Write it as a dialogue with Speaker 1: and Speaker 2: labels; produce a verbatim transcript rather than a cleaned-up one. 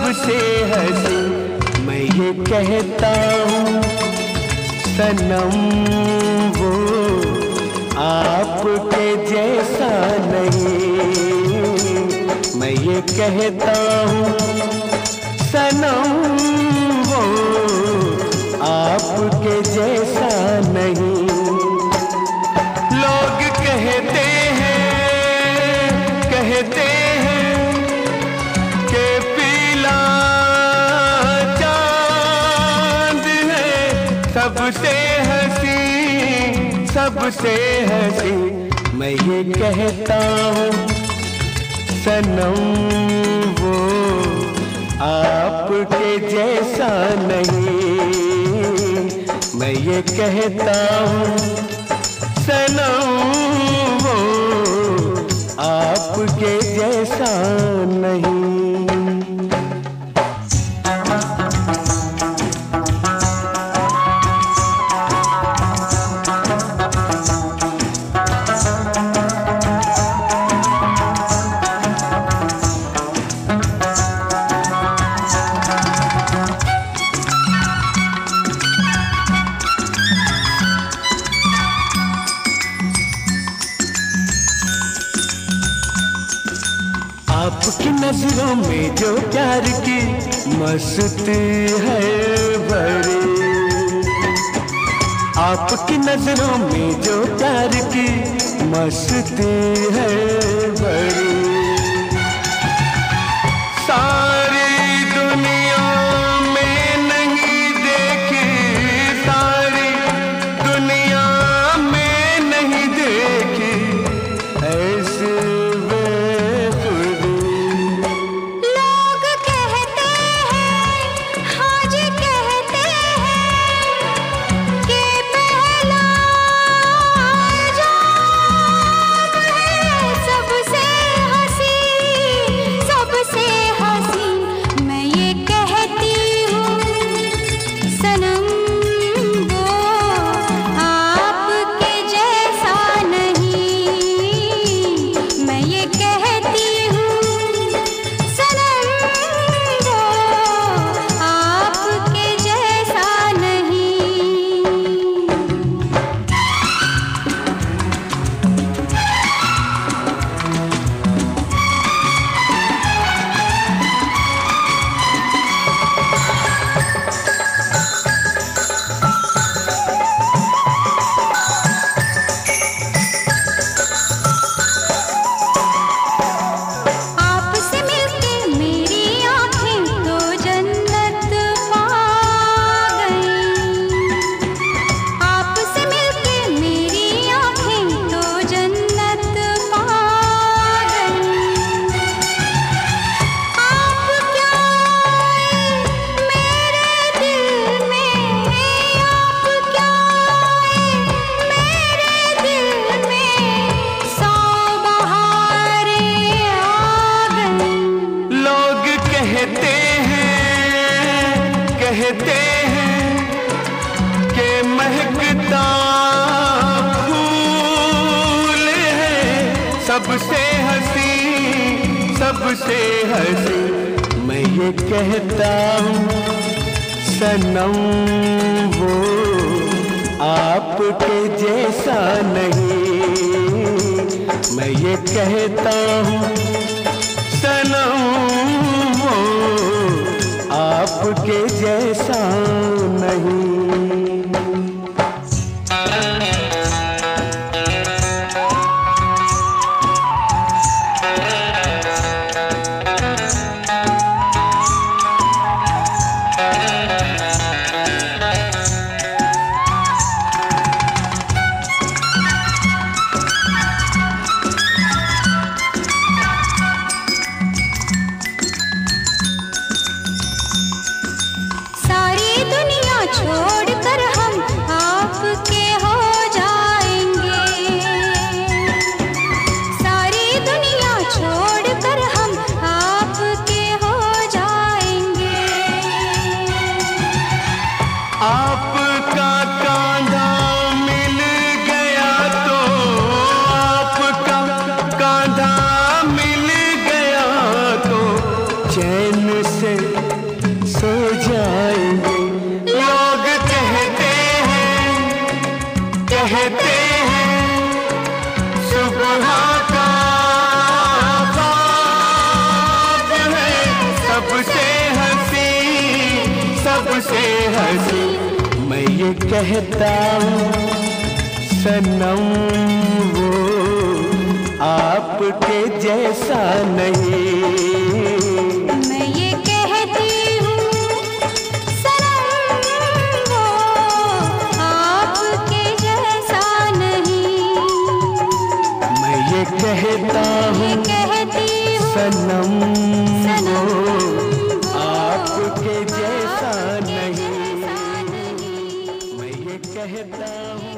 Speaker 1: सबसे हंसी मैं ये कहता हूँ सनम वो आपके जैसा नहीं। मैं ये कहता हूँ सनम वो आपके जैसा नहीं। लोग कहते हैं कहते हैं कि पीला चांद है सबसे हंसी सबसे हंसी। मैं ये कहता हूँ सनम वो आपके जैसा नहीं। मैं ये कहता हूँ सनम वो आपके जैसा नहीं। आपकी नजरों में जो प्यार की मस्ती है भरी, आपकी नजरों में जो प्यार की मस्ती है भरी। सारी दुनिया में नहीं देखी, सारी दुनिया में नहीं देखी ऐसे कहते हैं कि महकता फूल है सबसे हंसी सबसे हंसी। मैं ये कहता हूँ सनम वो आपके जैसा नहीं। मैं ये कहता हूँ सनम वो आपके जैसा नहीं। ये कहता हूँ सनम वो आपके जैसा नहीं।
Speaker 2: मैं ये कहती हूँ सनम वो आपके जैसा नहीं।
Speaker 1: मैं ये कहता हूँ सनम वो आपके जैसा नहीं। मैं ये कहता हूँ